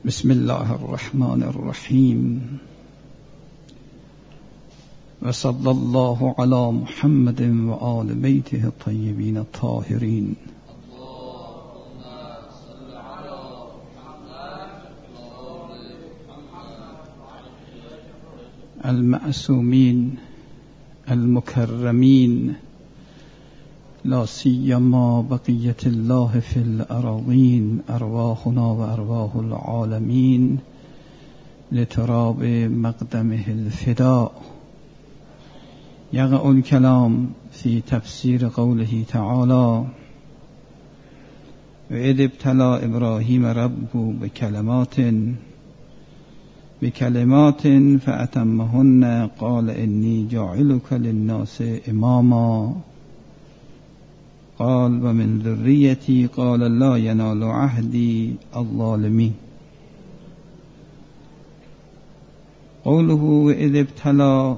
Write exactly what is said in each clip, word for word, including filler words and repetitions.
بسم الله الرحمن الرحیم و صلی الله علی محمد و آل بیته الطیبین الطاهرین. المعصومین المکرمین لا سیما بقیت الله فی الأراضین ارواحنا و ارواح العالمین لتراب مقدمه الفداء. یقع الکلام فی تفسیر قوله تعالی و اذ ابتلی ابراهیم ربه بکلمات بکلمات فأتمهن قال انی جاعلک للناس اماما قال و من ذریتی قال لا ینال عهدی الظالمین. قوله و اذ ابتلی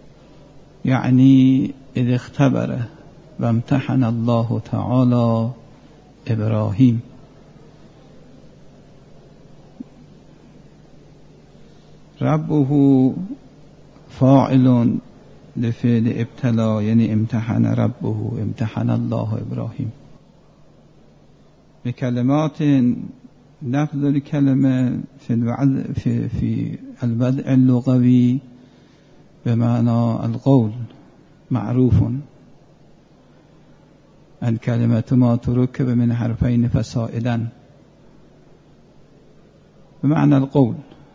یعنی اذ اختبر و امتحن الله تعالی ابراهیم. ربه فاعل لفعل ابتلا یعنی امتحن ربه امتحن الله ابراهیم. بکلمات لفظ الكلمه في الوضع في في الوضع اللغوي بمعنى القول معروف. الكلمة ما تركب من حرفين فصائدا بمعنى القول،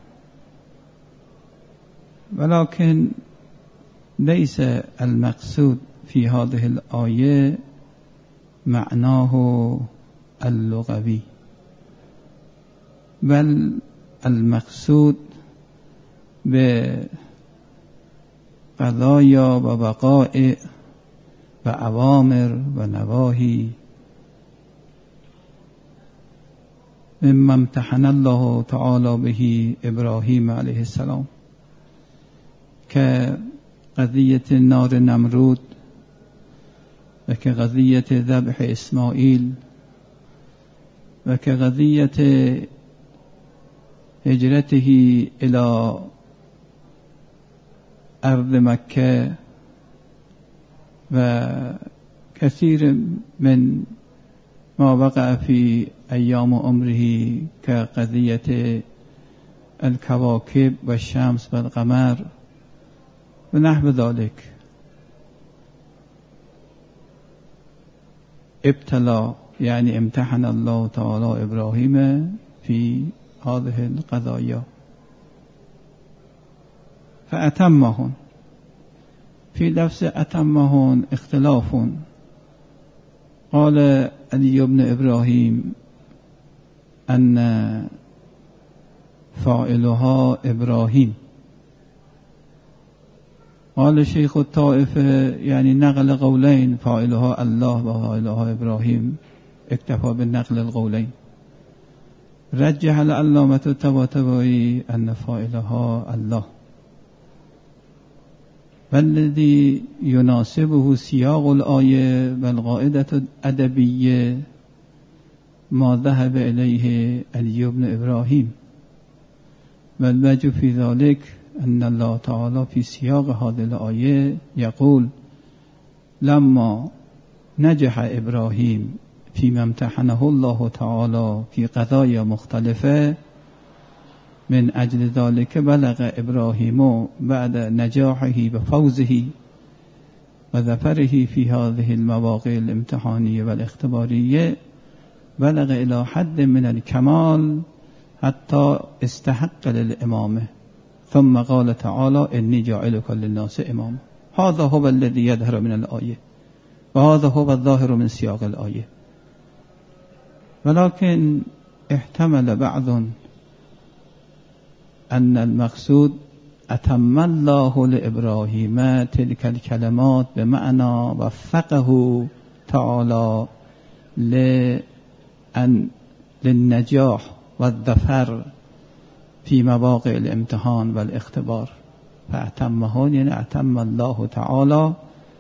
ولكن ليس المقصود في هذه الآية معناه اللغوي، بل المقصود بقضايا ووقائع وأوامر ونواهي مما امتحن الله تعالى به إبراهيم عليه السلام، كقضية نار نمرود وكقضية ذبح إسماعيل وكقضية هجرته إلى أرض مكة وكثير من ما وقع في أيام عمره كقضية الكواكب والشمس والقمر ونحو ذلك. ابتلى يعني امتحن الله تعالى إبراهيم في هذه القضايا فأتمهن. في لفظ أتمهن اختلاف. قال علي بن إبراهيم أن فاعلها إبراهيم. قال شيخ الطائفة يعني نقل قولين فاعلها الله وفاعلها إبراهيم، اكتفى بالنقل القولين. رجح العلامة الطباطبائي أن فاعلها الله، والذي يناسبه سياق الآية والقاعدة الأدبية ما ذهب إليه علي بن إبراهيم. والوجه في ذلك أن الله تعالى في سياق هذه الآية يقول لما نجح إبراهيم فيما امتحنه الله تعالى في قضايا مختلفة من أجل ذلك بلغ إبراهيم بعد نجاحه وفوزه وظفره في هذه المواقع الامتحانية والاختبارية بلغ إلى حد من الكمال حتى استحق للإمامة. ثم قال تعالى إني جاعلك للناس إماما. هذا هو الذي يظهر من الآية وهذا هو الظاهر من سياق الآية. ولكن احتمل بعض أن المقصود أتم الله لإبراهيم تلك الكلمات بمعنى وفقه تعالى لأن للنجاح والظفر في مواقع الامتحان والاختبار. فأتمهن يعني أتم الله تعالى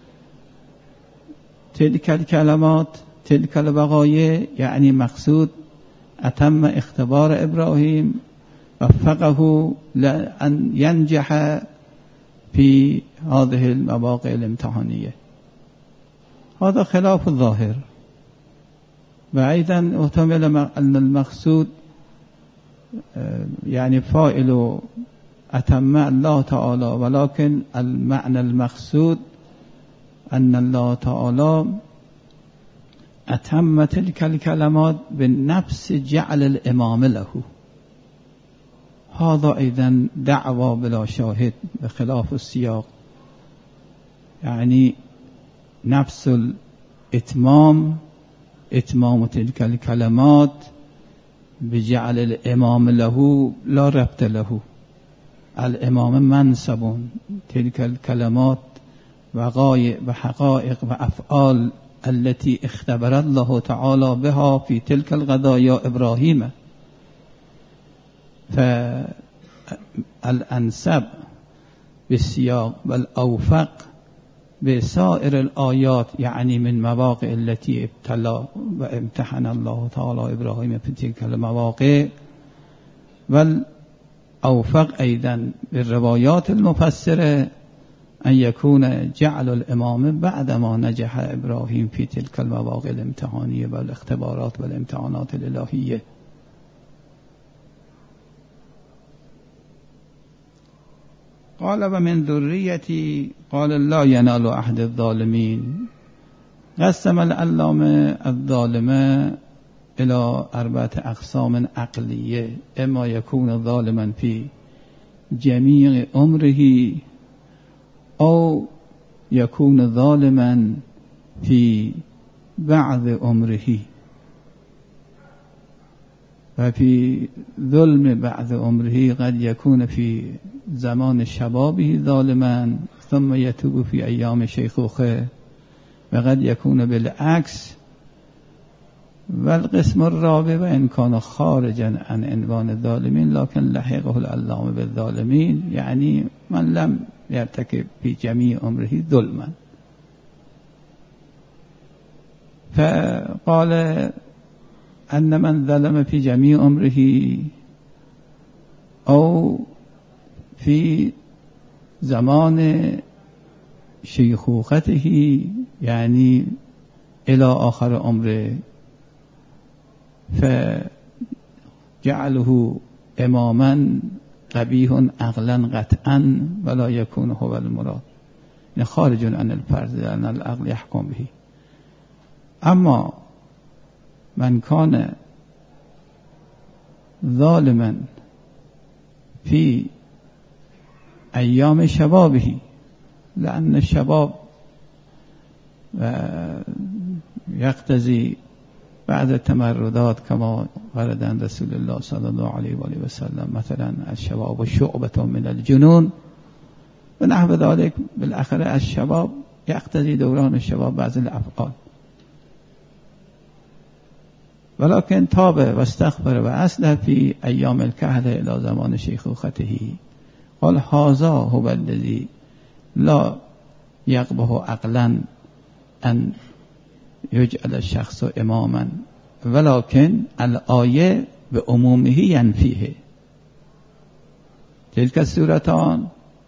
تلك الكلمات تلك الوقایع، یعنی مقصود اتم اختبار ابراهیم وفقه لأن ينجح في هذه المواقع الامتحانية. هذا خلاف الظاهر. وأيضا احتمل أن المقصود يعني فاعل أتم الله تعالى، ولكن المعنى المقصود أن الله تعالى أتم تلك الكلمات بالنفس جعل الإمام له. هذا أيضا دعوة بلا شاهد بخلاف السياق، يعني نفس الإتمام إتمام تلك الكلمات بجعل الإمام له لا ربط له. الإمام منصب، تلك الكلمات وغاية وحقائق وأفعال التي اختبر الله تعالى بها في تلك القضايا إبراهيم، فالأنسب بالسياق والأوفق بسائر الآيات، يعني من مواقع التي ابتلى وامتحن الله تعالى إبراهيم في تلك المواقع، والأوفق أيضا بالروايات المفسرة أن يكون جعل الإمام بعدما نجح إبراهيم في تلك المواقع الامتحانية والاختبارات والامتحانات الإلهية. قال ومن ذريتي، قال لا ينال أحد الظالمين. قسم العلامة الظالمة إلى أربعة أقسام عقلية: إما يكون ظالما في جميع عمره، أو يكون ظالما في بعض عمره. وفي ظلم بعض عمره قد يكون في زمان شبابه ظالما ثم يتوب في أيام شيخوخه، وقد يكون بالعكس. والقسم الرابع وإن كان خارجا عن عنوان الظالمين لكن لحقه العلامة بالظالمين، يعني من لم يرتكب في جميع عمره ظلما. فقال أن من ظلم في جميع عمره أو في زمان شيخوخته، يعني إلى آخر عمره، فجعله إماما قبيح عقلا قطعا ولا يكون هو المراد، يعني خارج عن الفرض لأن العقل يحكم به. أما من كان ظالما في أيام شبابه، لأن الشباب يقتضي بعد التمردات كما ورد عن رسول الله صلى الله عليه وآله وسلم، مثلا الشباب شعبة من الجنون ونحو ذلك. بالآخر الشباب يقتضي دوران الشباب بعض الأفعال، ولكن تاب واستغفر وأصلح في أيام الكهل إلى زمان شيخوخته. قال هذا هو الذي لا يقبح عقلا أن يجعل الشخص إماما، ولكن الآية بعمومه ينفيه. تلك السورتان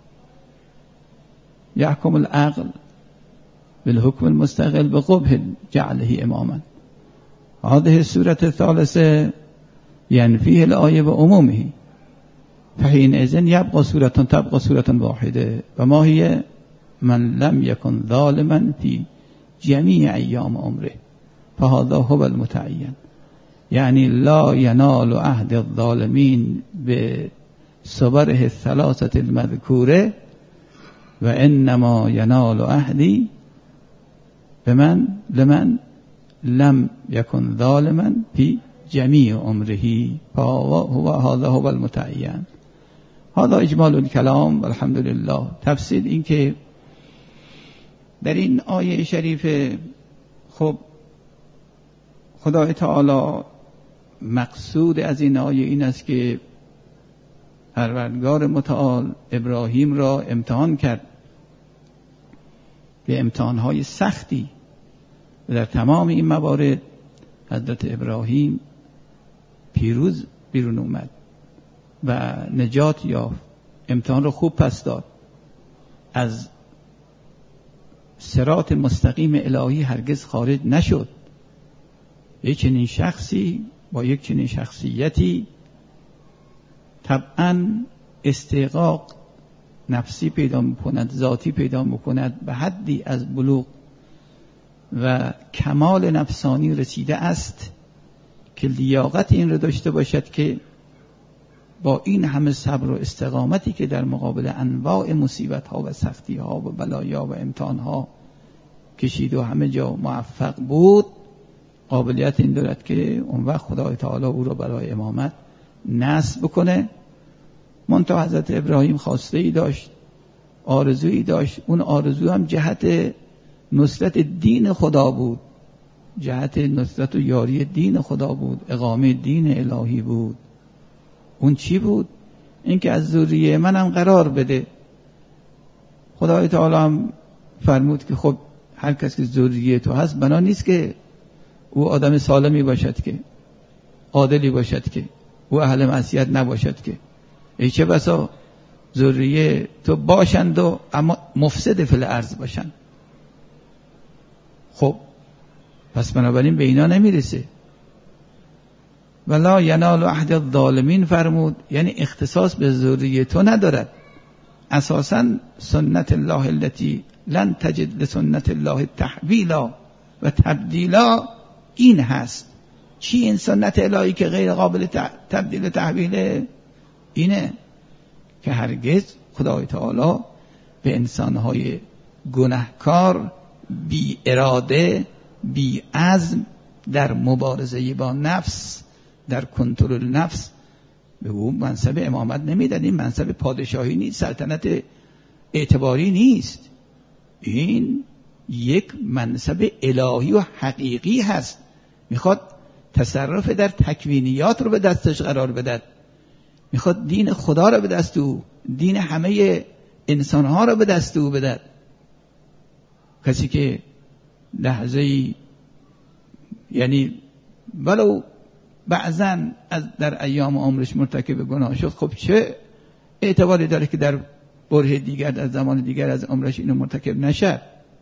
يحكم العقل بالحكم المستقل بقبح جعله إماما. هذه السورة الثالثة ينفيه الآية بعمومه، فحينئذ يبقى سورة تبقى سورة واحدة، وما هي؟ من لم يكن ظالما في جميع أيام عمره، فهذا هو المتعين. يعني لا ينال عهد الظالمين بصبره الثلاثة المذكورة، وإنما ينال عهدي بمن لمن لم يكن ظالما في جميع عمره، فهو هذا هو المتعين. هذا إجمال الكلام والحمد لله. تفسیر این که در این آیه شریف، خب خدای تعالی مقصود از این آیه این است که پروردگار متعال ابراهیم را امتحان کرد به امتحانهای سختی، و در تمام این موارد حضرت ابراهیم پیروز بیرون اومد و نجات یافت، امتحان رو خوب پس داد، از صراط مستقیم الهی هرگز خارج نشد. یک چنین شخصی با یک چنین شخصیتی طبعاً استحقاق نفسی پیدا میکند، ذاتی پیدا میکند، به حدی از بلوغ و کمال نفسانی رسیده است که لیاقت این رو داشته باشد که با این همه صبر و استقامتی که در مقابل انواع مصیبت ها و سختی ها و بلایا و امتحان ها کشید و همه جا موفق بود، قابلیت این دارد که اون وقت خدای تعالی او را برای امامت نصب بکنه. منتها حضرت ابراهیم خواسته ای داشت، آرزویی داشت، اون آرزو هم جهت نصرت دین خدا بود، جهت نصرت و یاری دین خدا بود، اقامه دین الهی بود. اون چی بود؟ این که از ذریه منم قرار بده. خدای تعالی هم فرمود که خب هر کس که ذریه تو هست بنا نیست که او آدم سالمی باشد، که عادلی باشد، که او اهل معصیت نباشد، که ای چه بسا ذریه تو باشند و اما مفسد فی الارض باشند. خب پس بنابراین به اینا نمیرسه. ولا ینال عهد الظالمین فرمود، یعنی اختصاص به ذریه تو ندارد. اساساً سنت الله التي لن تجد لسنت الله تحویلا و تبدیلا این هست. چی این سنت الهی که غیر قابل تبدیل و تحویله؟ اینه که هرگز خدای تعالی به انسانهای گناهکار بی اراده بی عزم در مبارزه با نفس، در کنترل نفس، به او منصب امامت نمیدن. این منصب پادشاهی نیست، سلطنت اعتباری نیست، این یک منصب الهی و حقیقی هست. میخواد تصرف در تکوینیات رو به دستش قرار بدد، میخواد دین خدا رو به دست او، دین همه انسانها رو به دست او بدد. کسی که لحظه‌ای یعنی ولو بعضاً از در ایام عمرش مرتکب گناه شد، خب چه اعتباری داره که در بره دیگر، از زمان دیگر از عمرش اینو مرتکب نشد؟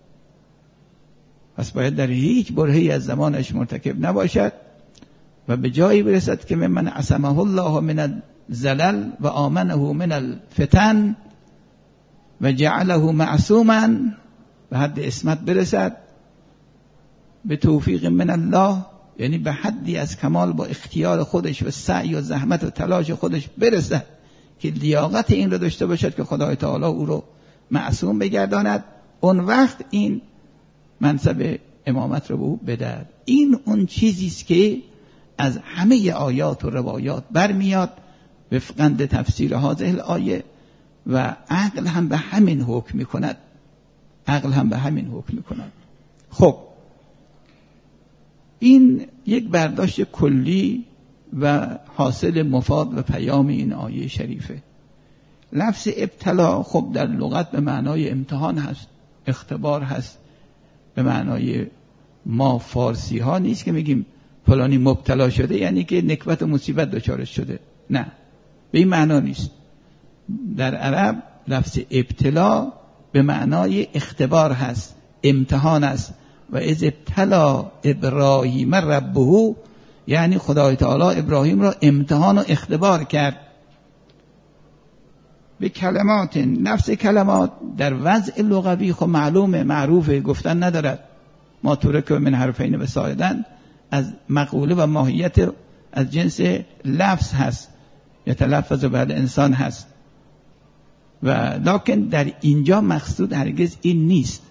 پس باید در هیچ برهه‌ای از زمانش مرتکب نباشد و به جایی برسد که من عصمه الله من الزلل و آمنه من الفتن و جعله معصوما، به حد عصمت برسد به توفیق من الله، یعنی به حدی از کمال با اختیار خودش و سعی و زحمت و تلاش خودش برسد که لیاقت این رو داشته باشد که خدای تعالی او رو معصوم بگرداند. اون وقت این منصب امامت رو به او بدهد. این اون چیزی است که از همه آیات و روایات برمیاد وفقاً تفسیر هذه الآیه و عقل هم به همین حکم میکند. عقل هم به همین حکم میکند. خب این یک برداشت کلی و حاصل مفاد و پیام این آیه شریفه. لفظ ابتلا خب در لغت به معنای امتحان هست، اختبار هست. به معنای ما فارسی ها نیست که میگیم فلانی مبتلا شده یعنی که نکبت و مصیبت دچارش شده، نه، به این معنا نیست. در عرب لفظ ابتلا به معنای اختبار هست، امتحان است. و از ابتلا ابراهیم ربه، یعنی خدای تعالی ابراهیم را امتحان و اختبار کرد. به کلمات، نفس کلمات در وضع لغوی خب معلومه، معروفه، گفتن ندارد. ما ترک من حرفین و سایدن از مقوله و ماهیت از جنس لفظ هست، یتلفظ بعد انسان هست. و لکن در اینجا مقصود هرگز این نیست.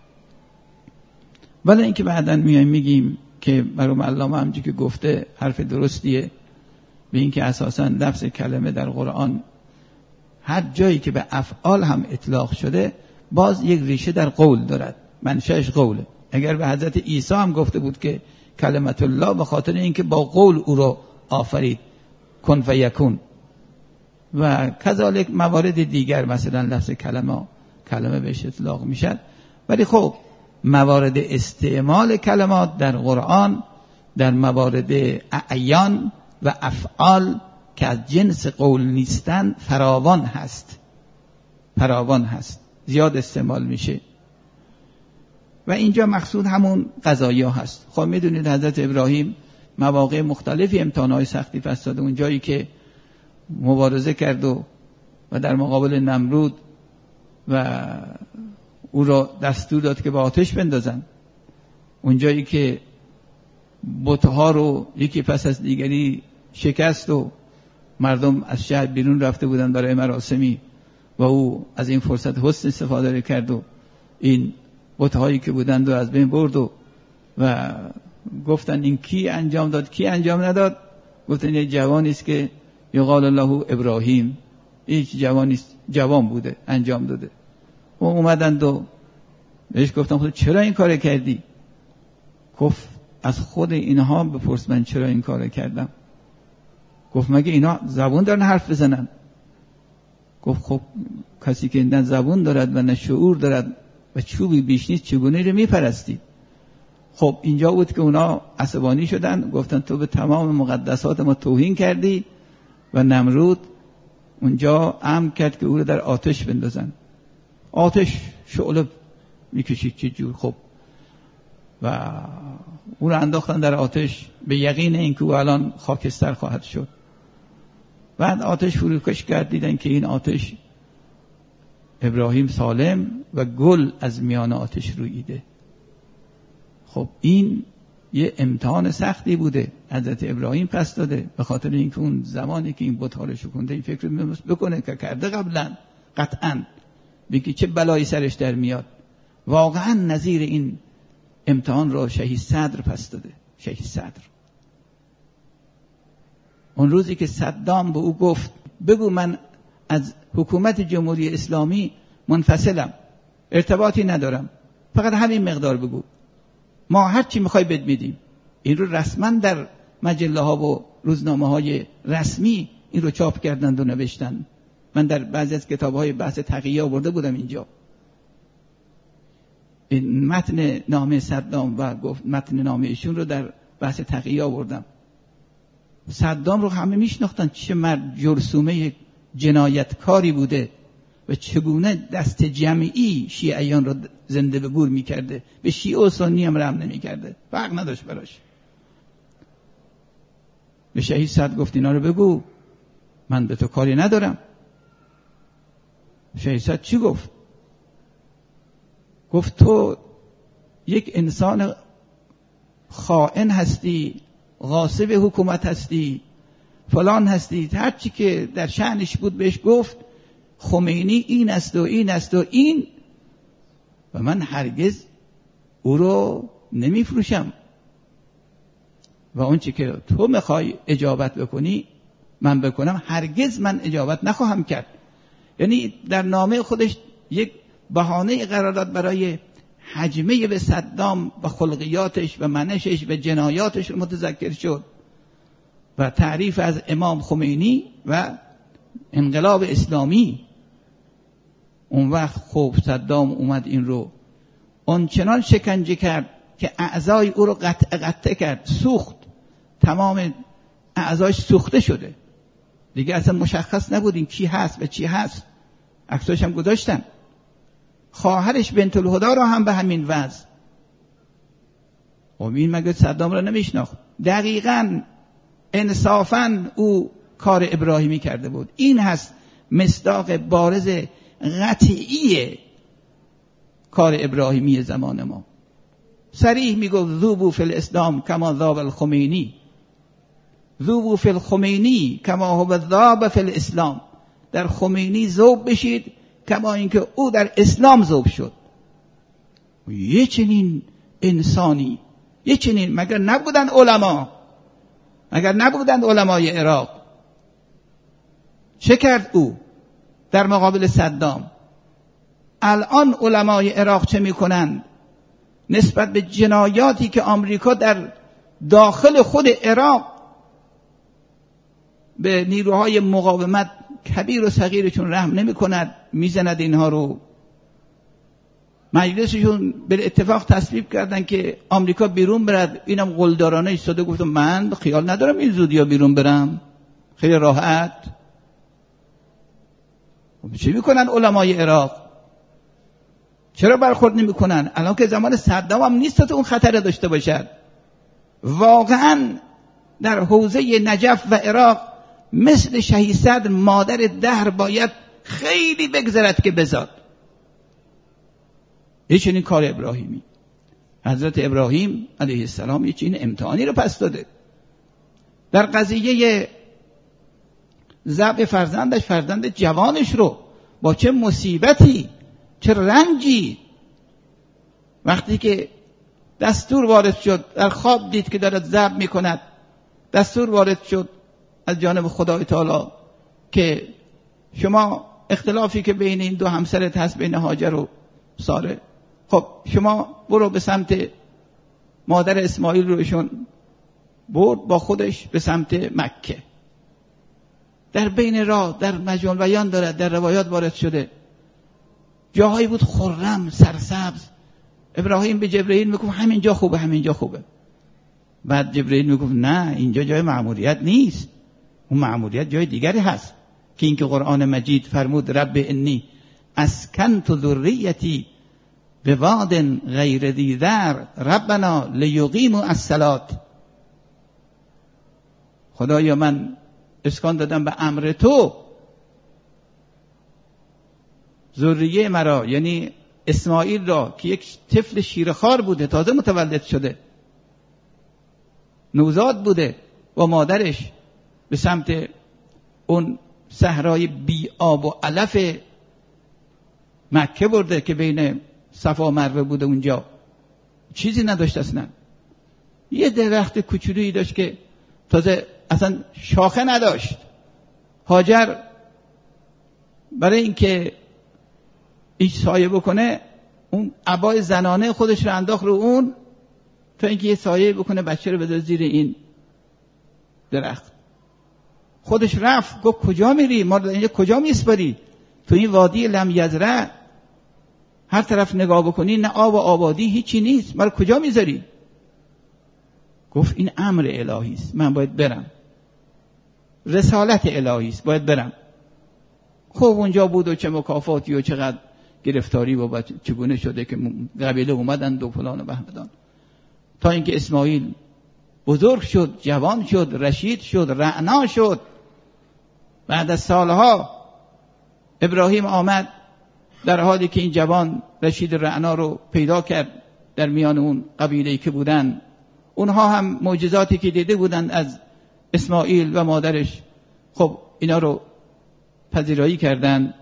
ولی اینکه بعداً میایم میگیم که مرحوم علامه همچون که گفته حرف درستیه، به اینکه اساساً لفظ کلمه در قرآن هر جایی که به افعال هم اطلاق شده باز یک ریشه در قول دارد، منشأش قوله. اگر به حضرت عیسی هم گفته بود که کلمت الله، به خاطر اینکه با قول او رو آفرید، کن فیکون. و کذالک موارد دیگر، مثلا لفظ کلمه کلمه بهش اطلاق میشد. ولی خب موارد استعمال کلمات در قرآن در موارد اعیان و افعال که از جنس قول نیستن فراوان هست، فراوان هست، زیاد استعمال میشه و اینجا مقصود همون قضایا هست. خب میدونید حضرت ابراهیم مواقع مختلفی امتحانهای سختی پس داد. اون جایی که مبارزه کرد و و در مقابل نمرود و او را دستور داد که به آتش بندازن، اون جایی که بت‌ها رو یکی پس از دیگری شکست و مردم از شهر بیرون رفته بودن برای مراسمی و او از این فرصت حسن استفاده کرد و این بت‌هایی که بودند و از بین برد و, و گفتن این کی انجام داد، کی انجام نداد؟ گفتن یه جوانی است که یقال له ابراهیم، هیچ جوانی جوان بوده انجام داده. و اومدند و بهش گفتم خود چرا این کار کردی؟ گفت از خود اینها بپرس من چرا این کار کردم. گفت مگه اینا زبون دارن حرف بزنن؟ گفت خب کسی که نه زبون دارد و نه شعور دارد و چوبی بیش نیست چگونه رو میپرستی؟ خب اینجا بود که اونا عصبانی شدن، گفتن تو به تمام مقدسات ما توهین کردی و نمرود اونجا امر کرد که او رو در آتش بندازن. آتش شعله میکشید چه جور. خب و او رو انداختن در آتش به یقین اینکه او الان خاکستر خواهد شد. بعد آتش فروکش کرد، دیدن که این آتش ابراهیم سالم و گل از میان آتش روییده. خب این یه امتحان سختی بوده حضرت ابراهیم پس داده، به خاطر اینکه اون زمانی که این بت‌ها رو شکنده این فکر بکنه که کرده قبلا قطعاً بگی چه بلایی سرش در میاد. واقعاً نظیر این امتحان را شهید صدر پس داده. شهید صدر اون روزی که صدام به او گفت بگو من از حکومت جمهوری اسلامی منفصلم، ارتباطی ندارم، فقط همین مقدار بگو، ما هر چی میخوای بد میدیم. این رو رسما در مجله ها و روزنامه های رسمی این رو چاپ کردند و نوشتن. من در بعضی از کتاب های بحث تقیه آورده بودم اینجا این متن نامه صدام و گفت متن نامه ایشون رو در بحث تقیه آوردم. صدام رو همه میشناختن چه مرد جرثومه جنایتکاری بوده و چگونه دست جمعی شیعیان رو زنده به گور میکرده، به شیعه و سنی هم رحم نمیکرده، فرق نداشت براش. به شهید صدر گفت اینا رو بگو، من به تو کاری ندارم. شهید صدر چی گفت؟ گفت تو یک انسان خائن هستی، غاصب حکومت هستی، فلان هستی. هر چی که در شأنش بود بهش گفت. خمینی این است و این است و این و من هرگز او رو نمیفروشم و اون چی که تو میخوای اجابت بکنی من بکنم، هرگز من اجابت نخواهم کرد. یعنی در نامه خودش یک بهانه قرار داد برای حجمه به صدام و خلقیاتش و منشش و جنایاتش متذکر شد و تعریف از امام خمینی و انقلاب اسلامی. اون وقت خب صدام اومد این رو آنچنان شکنجه کرد که اعضای او رو قطع قطع کرد، سوخت، تمام اعضایش سوخته شده دیگه، اصلا مشخص نبود این کی هست و چی هست. عکساش هم گذاشتن. خواهرش بنت الهدی رو هم به همین وضع. و این مگه صدام رو نمیشناخت؟ دقیقاً انصافاً او کار ابراهیمی کرده بود. این هست مصداق بارز قطعی کار ابراهیمی زمان ما. صریح میگفت ذوبوا فی الاسلام کما ذاب الخمینی، ذوبوا فی الخمینی کما هو ذاب فی الاسلام. در خمینی ذوب بشید کما اینکه او در اسلام ذوب شد. یه چنین انسانی، یه چنین، مگر نبودن علما؟ مگر نبودن علمای عراق؟ چه کرد او در مقابل صدام؟ الان علمای عراق چه میکنند نسبت به جنایاتی که آمریکا در داخل خود عراق به نیروهای مقاومت کبیر و صغیرشون رحم نمی کند، میزند اینها رو. مجلسشون به اتفاق تصویب کردن که آمریکا بیرون برد. اینم قلدرانه ایستاده گفتم من خیال ندارم این زودیا بیرون برم، خیلی راحت. چی میکنن علمای عراق؟ چرا برخورد نمیکنن؟ الان که زمان صدام هم نیست تا اون خطر داشته باشد. واقعا در حوزه نجف و عراق مثل شهید صدر مادر دهر باید خیلی بگذرد که بزاد. یه چنین کار ابراهیمی، حضرت ابراهیم علیه السلام یه چنین امتحانی رو پس داده. در قضیه ذبح فرزندش، فرزند جوانش رو با چه مصیبتی، چه رنجی، وقتی که دستور وارد شد، در خواب دید که دارد ذبح میکند، دستور وارد شد از جانب خدای تعالی که شما اختلافی که بین این دو همسرت هست، بین هاجر و ساره، خب شما برو به سمت مادر اسماعیل رو ایشون برد با خودش به سمت مکه. در بین راه در مجموع بیان دارد، در روایات وارد شده، جاهایی بود خرم سرسبز. ابراهیم به جبرئیل میگفت همین جا خوبه، همین جا خوبه. بعد جبرئیل میگفت نه، اینجا جای مأموریت نیست، اون مأموریت جای دیگری هست که اینکه قرآن مجید فرمود رب انی اسکنت ذریتی بواد غیر ذی زرع ربنا لیقیموا الصلاة. خدایا من اسکان دادم به امر تو ذریه مرا، یعنی اسماعیل را که یک طفل شیرخوار بوده، تازه متولد شده، نوزاد بوده، و مادرش به سمت اون صحرای بی آب و علف مکه برده که بین صفا و مروه بوده. اونجا چیزی نداشت اصلا، یه درخت کوچولویی داشت که تازه اصلا شاخه نداشت. هاجر برای اینکه ایش سایه بکنه اون عبای زنانه خودش رو انداخت رو اون تا اینکه یه سایه بکنه بچه رو بذاره زیر این درخت. خودش رفت، گفت کجا میری؟ ما اینجا کجا میسپاری؟ تو این وادی لم یزرع هر طرف نگاه بکنی نه آب و آبادی هیچی نیست، ما رو کجا میذاری؟ گفت این امر الهی است، من باید برم، رسالت الهی است، باید برم. خب اونجا بود و چه مکافاتی و چقدر گرفتاری و چگونه شده که قبیله اومدن و فلان و بهمدان، تا اینکه اسماعیل بزرگ شد، جوان شد، رشید شد، رعنا شد. بعد از سالها ابراهیم آمد در حالی که این جوان رشید رعنا رو پیدا کرد در میان اون قبیله‌ای که بودن. اونها هم معجزاتی که دیده بودند از اسماعیل و مادرش، خب اینا رو پذیرایی کردن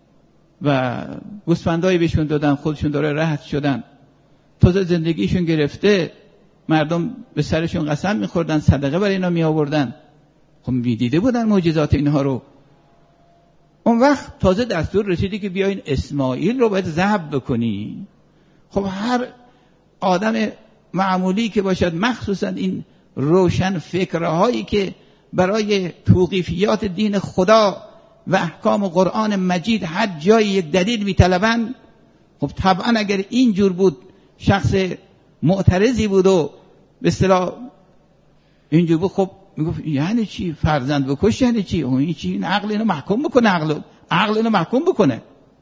و گوسفندایی بهشون دادن، خودشون داره راحت شدن، تازه زندگیشون گرفته، مردم به سرشون قسم میخوردن، صدقه برای اینا می آوردن. خب میدیده بودن معجزات اینها رو. اون وقت تازه دستور رسیدی که بیاین اسماعیل رو باید ذبح بکنی. خب هر آدم معمولی که باشد، مخصوصا این روشن فکرهایی که برای توقیفیات دین خدا و احکام قرآن مجید هر جای یک دلیل میطلبند، خب طبعا اگر اینجور بود، شخص معترضی بود و به اصطلاح اینجور بود، خب میگفت یعنی چی فرزند بکش؟ یعنی چی؟ این چی؟ این عقل اینو محکوم بکنه، عقل عقل اینو محکوم بکنه.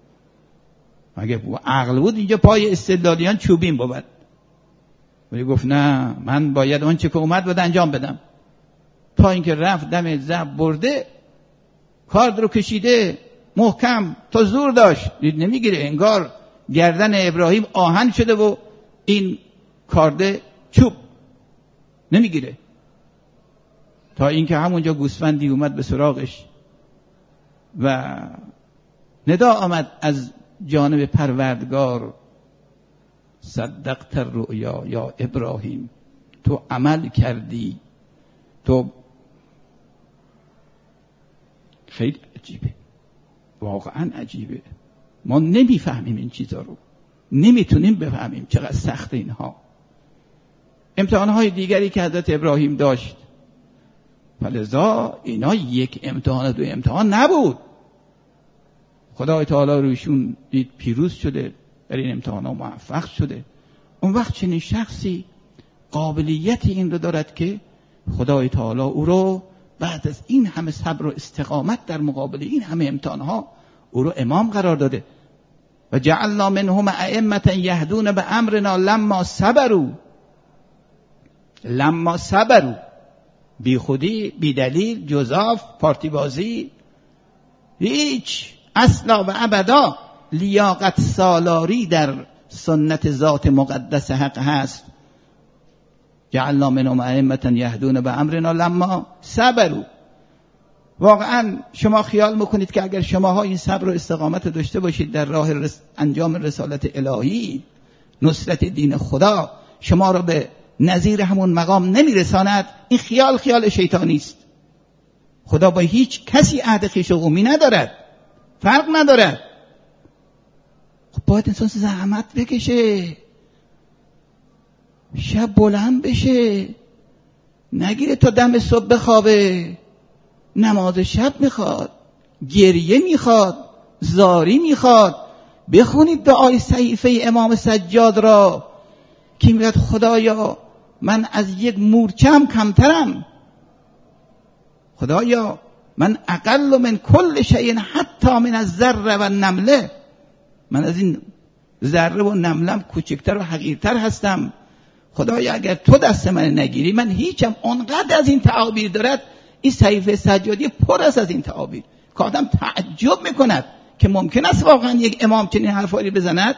مگه عقل بود اینجا پای استدلالیان چوبین بود. ولی گفت نه، من باید اون چه که اومد باید انجام بدم. تا اینکه رفت دم ذبح برده، کارد رو کشیده محکم، تا زور داشت دید نمیگیره، انگار گردن ابراهیم آهن شده و این کارده چوب نمیگیره. تا اینکه همونجا گوسفندی اومد به سراغش و ندا آمد از جانب پروردگار، صدقت الرؤیا یا ابراهیم، تو عمل کردی. تو خیلی عجیبه، واقعا عجیبه. ما نمیفهمیم این چیزا رو، نمیتونیم بفهمیم چقدر سخت اینها. امتحانهای دیگری که حضرت ابراهیم داشت، فلذا اینا یک امتحان دو امتحان نبود. خدای تعالی رویشون دید پیروز شده، در این امتحان ها موفق شده. اون وقت چنین شخصی قابلیت این رو دارد که خدای تعالی او رو بعد از این همه صبر و استقامت در مقابل این همه امتحانها او رو امام قرار داده. و جعلنا منهم ائمة یهدون بامرنا لما صبروا. لما صبروا، بی خودی، بی دلیل، جزاف، پارتی بازی، هیچ اصلا و ابدا. لیاقت سالاری در سنت ذات مقدس حق هست. جعلنا منهم ائمة یهدون بامرنا لما صبروا. واقعا شما خیال میکنید که اگر شماها این صبر و استقامت داشته باشید در راه رس... انجام رسالت الهی، نصرت دین خدا، شما را به نظیر همون مقام نمیرساند. این خیال خیال شیطانی است. خدا با هیچ کسی عهد خویش و قومی ندارد، فرق ندارد. خب باید انسان زحمت بکشه، شب بلند بشه، نگیره تا دم صبح بخوابه. نماز شب میخواد، گریه میخواد، زاری میخواد. بخونید دعای صحیفه امام سجاد را که میگه خدایا من از یک مورچه هم کمترم، خدایا من اقل من کل شیء حتی من الذره و النمله، من از این ذره و نملم کوچکتر و حقیرتر هستم. خدایا اگر تو دست من نگیری من هیچم. اونقدر از این تعابیر دارد این صحیفه سجادی پر است از این تعابیر که آدم تعجب میکند که ممکن است واقعا یک امام چنین حرفایی بزند.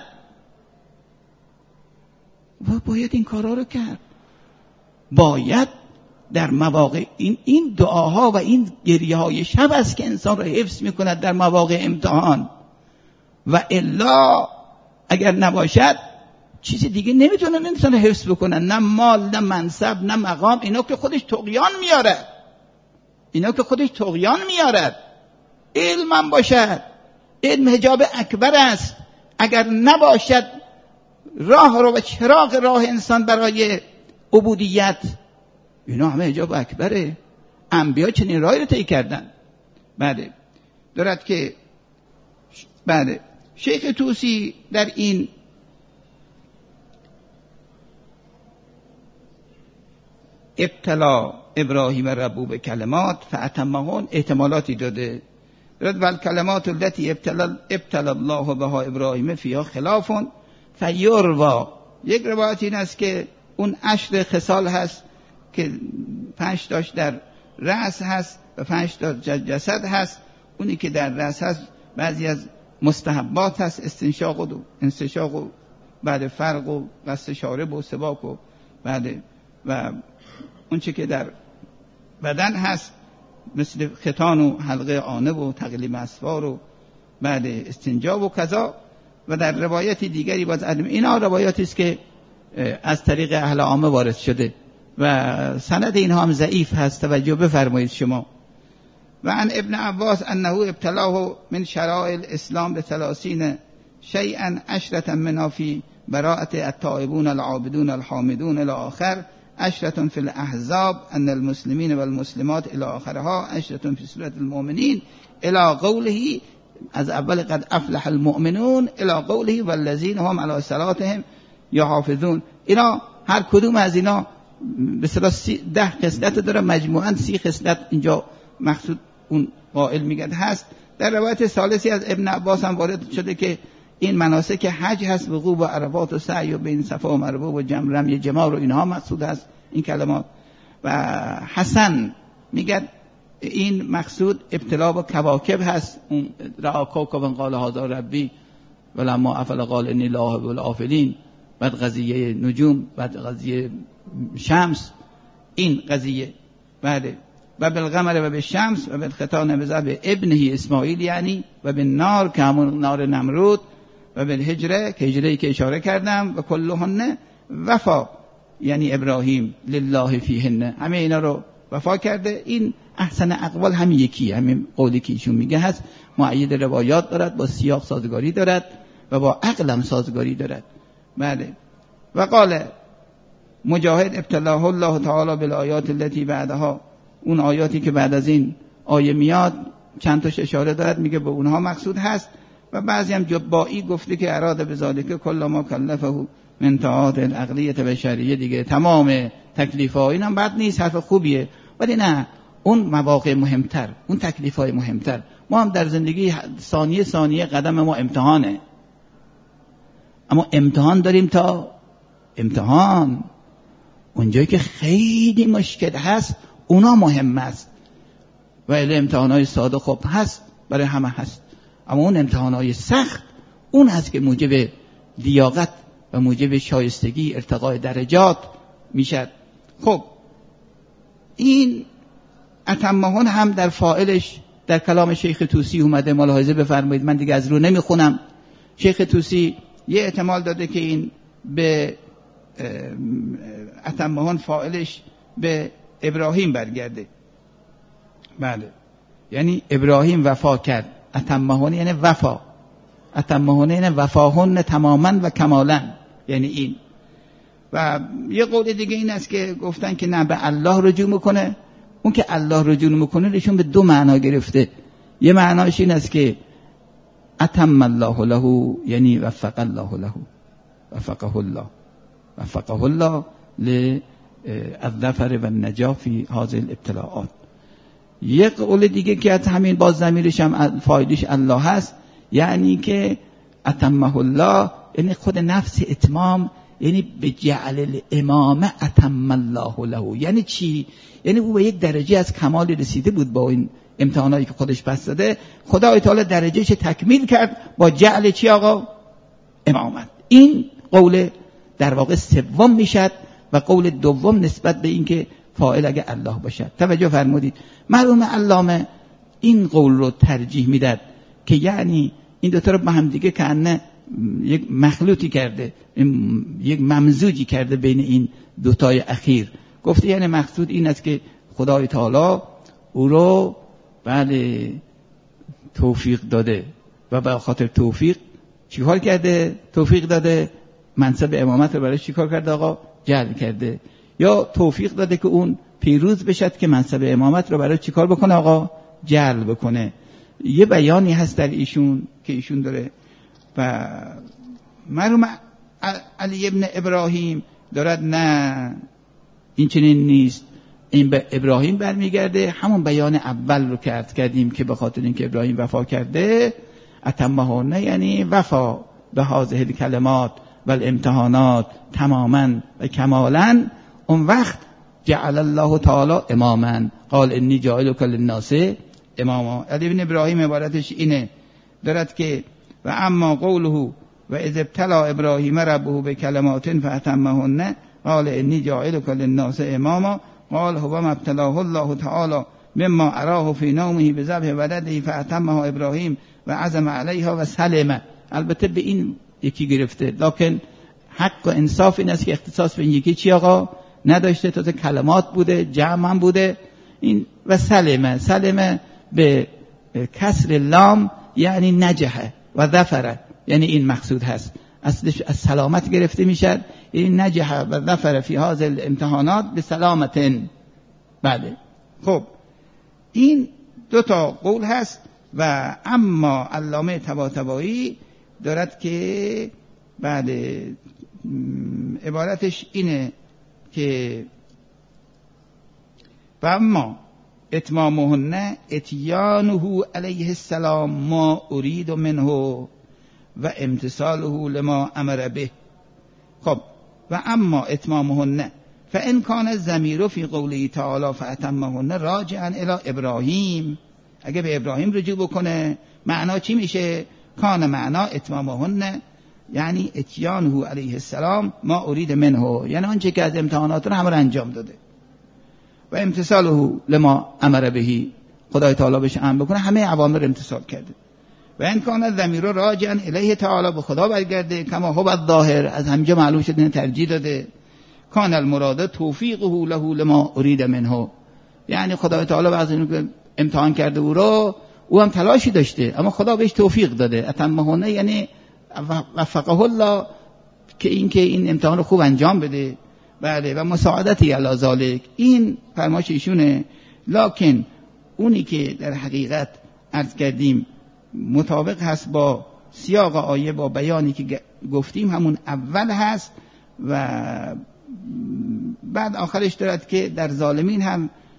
و باید این کارا رو کرد. باید در مواقع این این دعاها و این گریه های شب است که انسان را حفظ میکند در مواقع امتحان. و الا اگر نباشد چیز دیگه نمیتونه انسان حفظ بکنه، نه مال، نه منصب، نه مقام. اینا که خودش طغیان میارد، اینا که خودش طغیان میارد. علم هم باشد، علم حجاب اکبر است. اگر نباشد راه رو و چراغ راه انسان برای عبودیت، اینا همه حجاب اکبره. انبیا چنین راهی رو طی کردن. بله دارد که بله شیخ طوسی در این ابتلا ابراهیم ربو به کلمات فاتمهن احتمالاتی داده. رد ول کلمات التي ابتلا ابتلا الله بها ابراهیم فیها خلاف فیروا. یک روایت این است که اون عشر خصال هست که پنج تاش در رأس هست و پنج تا جسد هست. اونی که در رأس هست بعضی از مستحبات هست، استنشاق و انشاق و بعد فرق و قص شارب و سواک و بعد و اون چی که در بدن هست مثل ختان و حلقه آنه و تقلیم اسوار و بعد استنجا و کذا. و در روایت دیگری باز علم اینا روایاتی است که از طریق اهل عامه وارد شده و سند اینها هم ضعیف هست، توجه بفرمایید شما. و عن ابن عباس انه ابتلاه من شرائع الاسلام بثلاثین شیئا عشرة منها فی براءة التائبون العابدون الحامدون الى آخر، عشرة فی الاحزاب ان المسلمین والمسلمات الى آخرها، عشرة فی سورة المؤمنین الى قوله از اول قد افلح المؤمنون الى قوله والذین هم علی صلاتهم یحافظون. اینا هر کدوم از اینا به اصطلاح ده خصلت داره، مجموعاً سی خصلت اینجا مقصود اون قائل میگه هست. در روایت ثالثی از ابن عباس هم وارد شده که این مناسک حج هست، وقوف و عرفات و سعی و بین صفا و مروه و جمع رمی جمار و اینها مقصود هست این کلمات. و حسن میگه این مقصود ابتلا با کواکب هست. اون رعا کوکبا قال هذا ربی ولما افل قال انی لا احب الافلین. بعد قضیه نجوم، بعد قضیه شمس، این قضیه بعد و بالقمر و بالشمس و بالختان بذبح ابنه اسماعیل یعنی و بالنار که همون نار نمرود و بالهجره که هجره‌ای که اشاره کردم و کلهن وفا یعنی ابراهیم لله فیهن، همه اینا رو وفا کرده. این احسن اقوال همین یکی، همین قولی که ایشون میگه هست، مؤید روایات دارد، با سیاق سازگاری دارد و با عقلم سازگاری دارد. بله. و قال مجاهد ابتلاه الله تعالی بالآیات التي بعدها، اون آیاتی که بعد از این آیه میاد چند تاش اشاره دارد، میگه به اونها مقصود هست. و بعضی هم جبائی گفته که اراده بذالک کل ما کلفه من طاعات العقلیه و شرعیه، دیگه تمام تکلیف‌ها. اینم بد نیست، حرف خوبیه، ولی نه اون مواقع مهمتر، اون تکلیف‌های مهمتر. ما هم در زندگی ثانیه ثانیه قدم ما امتحانه، اما امتحان داریم تا امتحان اونجایی که خیلی مشکل هست اونا مهم است. ولی امتحانات ساده خب هست، برای همه هست، اما اون امتحانات سخت اون هست که موجب لیاقت و موجب شایستگی ارتقای درجات میشد. خب این اتمهن هم در فاعلش در کلام شیخ طوسی اومده، ملاحظه بفرمایید، من دیگه از رو نمیخونم. شیخ طوسی یه احتمال داده که این به اتمهن فاعلش به ابراهیم برگرده. بله، یعنی ابراهیم وفا کرد. اتمهن یعنی وفا، اتمهن یعنی وفاهن تماما و کمالا، یعنی این. و یه قول دیگه این است که گفتن که نه به الله رجوع میکنه. اون که الله رجوع میکنه نشون به دو معنا گرفته. یه معناش این است که اتم الله له، یعنی وفق الله له، وفقه الله، وفقه الله للظفر و النجاة فی هذه الابتلاءات. یک قول دیگه که از همین باز ضمیرش هم فاعلش الله هست، یعنی که اتمه الله یعنی خود نفس اتمام، یعنی به جعل الامامه اتم الله له. یعنی چی؟ یعنی او به یک درجه از کمال رسیده بود با این امتحانایی که خودش پس داده، خدای تعالی درجهش تکمیل کرد با جعل چی آقا؟ امامت. این قول در واقع سوم میشد و قول دوم نسبت به این که فاعل اگه الله باشد. توجه فرمودید. مرحوم علامه این قول رو ترجیح میداد که یعنی این دو تا رو با هم دیگه کأنه یک مخلوطی کرده، یک ممزوجی کرده بین این دوتای اخیر. گفته یعنی مقصود این است که خدای تعالی او رو بله توفیق داده و به خاطر توفیق چیکار کرده؟ توفیق داده منصب امامت رو برای چیکار کرده آقا؟ جعل کرده. یا توفیق داده که اون پیروز بشد که منصب امامت رو برای چیکار بکنه آقا؟ جعل بکنه. یه بیانی هست در ایشون که ایشون داره و مرحوم علی ابن ابراهیم دارد نه این چنین نیست، این به ابراهیم برمیگرده. همون بیان اول رو که عرض کردیم که به خاطر اینکه ابراهیم وفا کرده اتمهن یعنی وفا به هذه الکلمات و الامتحانات تماما و کمالا، اون وقت جعل الله تعالی اماما قال انی جاعلک للناس اماما. علی ابن ابراهیم عبارتش اینه، دارد که و اما قوله و اذ ابتلا ابراهیم ربه بکلمات فاتمهن قال انی جاعلک للناس اماما قال هو ما ابتلاه الله تعالی مما اراه فی نومه بذبح ولده فاتمه ابراهیم و عزم علیها و سلم. البته به این یکی گرفته، لکن حق و انصاف این است که اختصاص به این یکی چی آقا نداشته، تا کلمات بوده، جمع هم بوده. این و سلم، سلم به کسر لام یعنی نجحه و ظفر، یعنی این مقصود هست، اصلش از سلامت گرفته میشد، این نجحه و ظفر فی هذه الامتحانات به سلامتن. بله خب این دو تا قول هست. و اما علامه طباطبایی دارد که بله عبارتش اینه که و اما اتمامهن اتیانه علیه السلام ما ارید منه و امتثاله لما امر به. خب و اما اتمامهن فان کان الضمیر فی قوله تعالی فاتمهن راجعا الی ابراهیم، اگه به ابراهیم رجوع بکنه معنا چی میشه؟ کان معنا اتمامهن یعنی اتیانه علیه السلام ما ارید منه، یعنی آنچه که از امتحانات رو همه انجام داده و امتثاله لما امر بهی، خدای تعالی بهش امر بکنه همه اوامر امتثال کرده. و این کان الضمیر راجعا الیه تعالی، به خدا برگرده، کما هو الظاهر، از همینجا معلوم شد این ترجیح داده. کان المراد توفیقه له لما ارید منه، یعنی خدای تعالی بعضی اینو امتحان کرده او رو، او هم تلاشی داشته اما خدا بهش توفیق داده. اتمهن یعنی وفقه الله که این که این امتحان رو خوب انجام بده. بله و مساعدتی علی ذالک، این فرمایش ایشونه. لکن اونی که در حقیقت عرض کردیم مطابق هست با سیاق آیه، با بیانی که گفتیم همون اول هست و بعد آخرش دارد که در ظالمین هم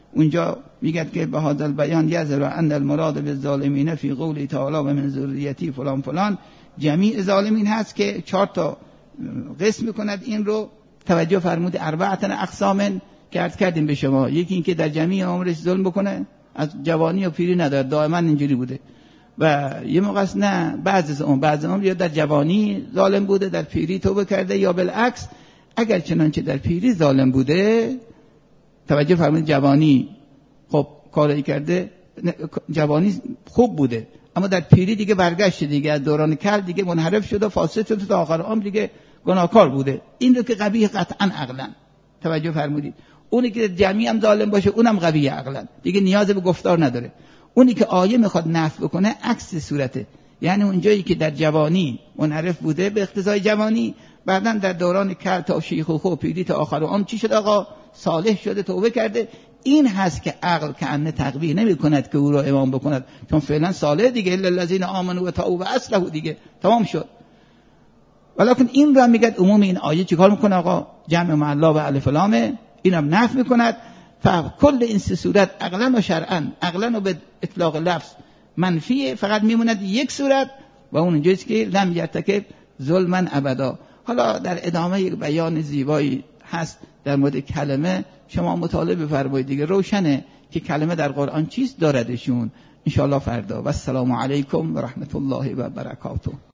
اونجا میگه که به هذا البیان یظهر ان المراد بالظالمین فی قوله تعالی و من ذریتی فلان فلان، جمیع ظالمین هست که چهار تا قسم میکند. این رو توجه فرمود اربعه اقسام که عرض کردیم به شما. یکی این که در جمیع عمرش ظلم بکنه، از جوانی و پیری نداره، دائما اینجوری بوده. و یه موقع نه بعضی از اون بعضی اون یا در جوانی ظالم بوده، در پیری توبه کرده، یا بالعکس اگر چنانچه در پیری ظالم بوده، توجه فرمایید جوانی خب کاری کرده، جوانی خوب بوده اما در پیری دیگه برگشت، دیگه از دوران کل دیگه منحرف شده، فاسد شده، تا آخر عمر دیگه گناهکار بوده. این رو که قبیح قطعا عقلا، توجه فرمودید. اونی که جمعی هم ظالم باشه اونم قویه عقلا، دیگه نیاز به گفتار نداره. اونی که آیه میخواد نفی بکنه عکس صورته، یعنی اونجایی که در جوانی منحرف بوده به اقتضای جوانی، بعدن در دوران کل تا شیخوخه و پیری تا آخر عمر چی شد آقا؟ صالح شده، توبه کرده. این هست که عقل که انه تقبیح نمی کند که او را امام بکند، چون فعلا صالح دیگه، الا الذین آمنوا و تابوا و اصلحوا، دیگه تمام شد. ولیکن این را میگه عموم این آیه چیکار میکنه آقا؟ جمع معلا و الف لامه، اینم نفی میکند. فکل این سه صورت عقلا و شرعا، عقلا و به اطلاق لفظ منفیه، فقط میموند یک صورت و اون اینجاست که لم یرتکب ظلما ابدا. حالا در ادامه یک بیان زیبایی هست در مورد کلمه، شما مطالعه بفرمایید دیگه، روشنه که کلمه در قرآن چیست داردشون. ان شاء الله فردا. و السلام علیکم و رحمت الله و برکاته.